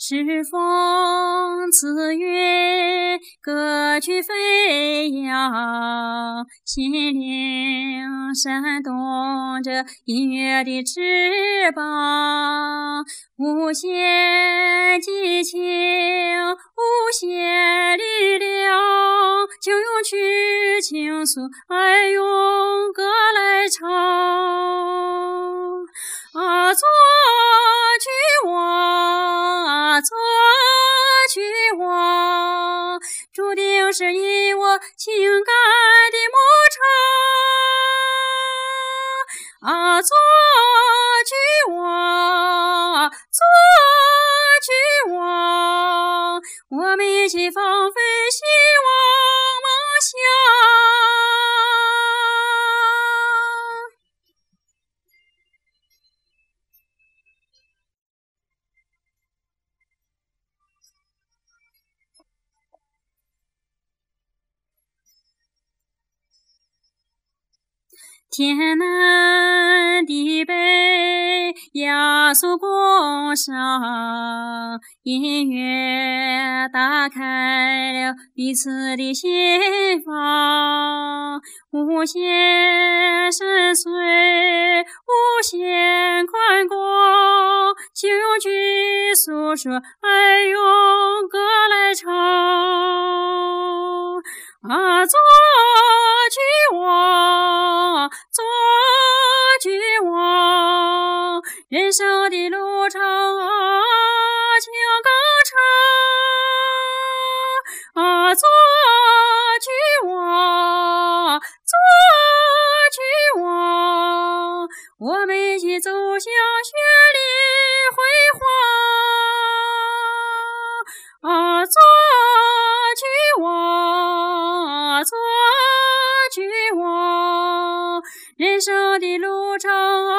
是风赐月，歌曲飞扬，心灵扇动着音乐的翅膀，无限激情，无限力量，就用去倾诉，爱用歌来唱。啊，作曲王，作曲王，注定是以我情感的牧场。啊，作曲王，作曲王，我们一起放飞希望梦想。天南地北，亚速共赏，音乐打开了彼此的心房，无限深邃，无限宽广，就用去诉说，爱用歌来唱。啊，作曲王，作曲王，人生的路长啊，情更长。啊，作曲王，作曲王，我们一起走向绚丽辉煌。啊，作曲王，作曲王，人生的路长啊。